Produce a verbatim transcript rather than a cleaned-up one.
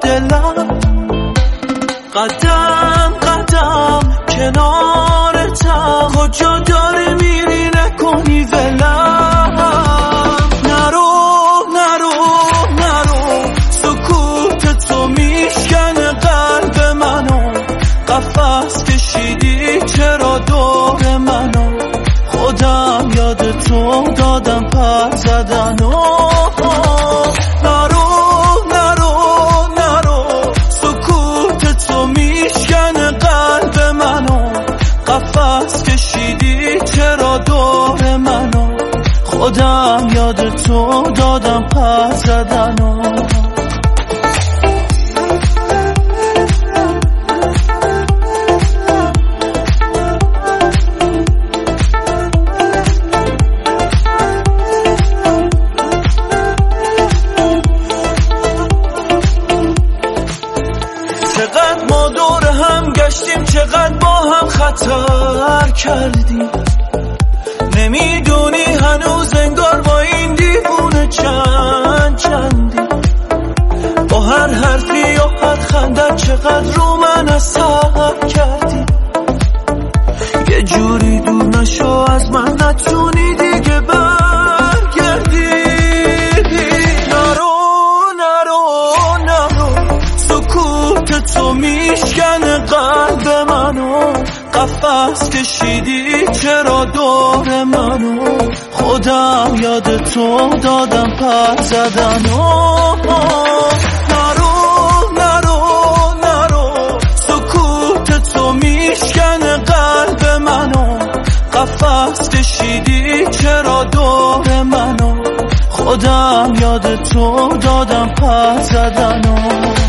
دلم، قدم قدم کنارتم، کجا داری میری نکنی ولم. نرو نرو نرو، سکوت تو میشکنه قلب منو، قفس کشیدی چرا دور منو، خودم یاد تو دادم پر زدن و نرو نرو نرو، سکوت تو میشکنه قلب منو، قفس کشیدی چرا دور منو، خودم یاد تو دادم پر زدن و چقدر ما دور هم گشتیم، چقدر با هم خطر کردیم، نمیدونی هنوز انگار با این دیوونه چند چندی، با هر حرفی و هر خندت چقدر رو من اثر کردی، یه جوری دور نشو از من، نتونی دیگه برگردی. نرو نرو نرو، سکوت تو میشکنه قلب منو، قفس کشیدی چرا دور منو، خودم یاد تو دادم پر زدن و نرو نرو نرو، سکوت تو میشکنه قلب منو، قفس کشیدی چرا دور منو، خودم یاد تو دادم پر زدن و